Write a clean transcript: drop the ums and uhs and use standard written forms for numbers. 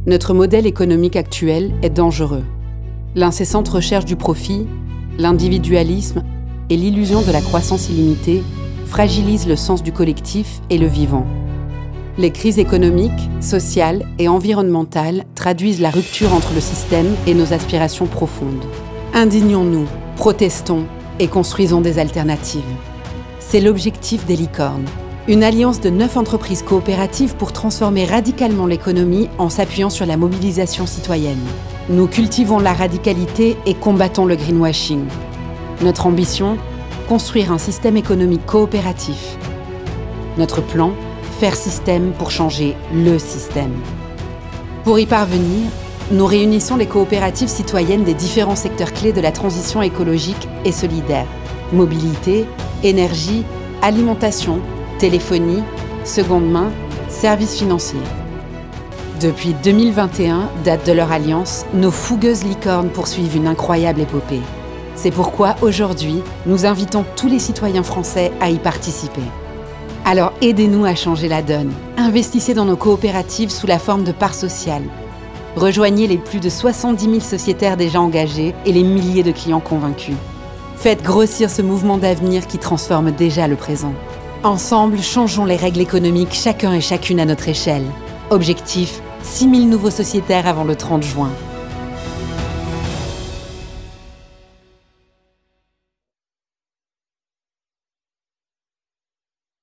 Notre modèle économique actuel est dangereux. L'incessante recherche du profit, l'individualisme et l'illusion de la croissance illimitée fragilisent le sens du collectif et le vivant. Les crises économiques, sociales et environnementales traduisent la rupture entre le système et nos aspirations profondes. Indignons-nous, protestons et construisons des alternatives. C'est l'objectif des Licornes, une alliance de 9 entreprises coopératives pour transformer radicalement l'économie en s'appuyant sur la mobilisation citoyenne. Nous cultivons la radicalité et combattons le greenwashing. Notre ambition, construire un système économique coopératif. Notre plan, faire système pour changer le système. Pour y parvenir, nous réunissons les coopératives citoyennes des différents secteurs clés de la transition écologique et solidaire. Mobilité, énergie, alimentation, téléphonie, seconde main, services financiers. Depuis 2021, date de leur alliance, nos fougueuses licornes poursuivent une incroyable épopée. C'est pourquoi aujourd'hui, nous invitons tous les citoyens français à y participer. Alors aidez-nous à changer la donne. Investissez dans nos coopératives sous la forme de parts sociales. Rejoignez les plus de 70 000 sociétaires déjà engagés et les milliers de clients convaincus. Faites grossir ce mouvement d'avenir qui transforme déjà le présent. Ensemble, changeons les règles économiques chacun et chacune à notre échelle. Objectif, 6 000 nouveaux sociétaires avant le 30 juin.